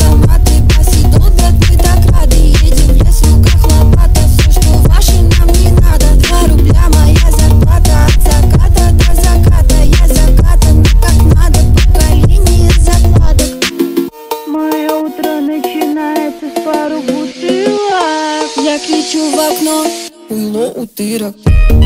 автоматы, посейдон, брат, мы так рады. Едем в лес, в руках лопата, все, что ваше, нам не надо. 2 рубля моя зарплата, от заката до заката. Я закатан, как надо, поколение закладок. Мое утро начинается с пару бутылок. Я кричу в окно: уйло, утырок.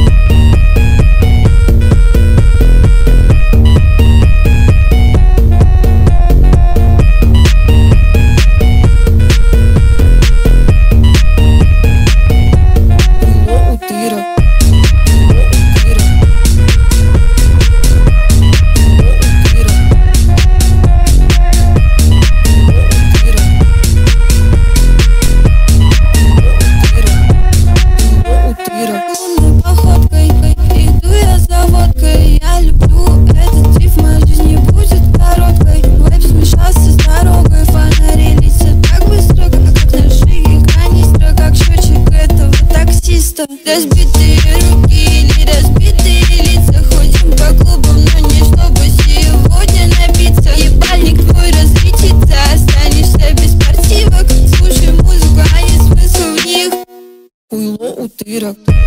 Походкой иду я за водкой. Я люблю этот риф, моя жизнь не будет короткой. Вайб смешался с дорогой, фонари летят так быстро, как ножи канистра, как счетчик этого таксиста. Разбитые руки или разбитые лица, ходим по клубам, но не чтобы сегодня напиться. Ебальник твой разлетится, останешься без спортивок. Слушай музыку, а не смысл в них. Уйло, утырок.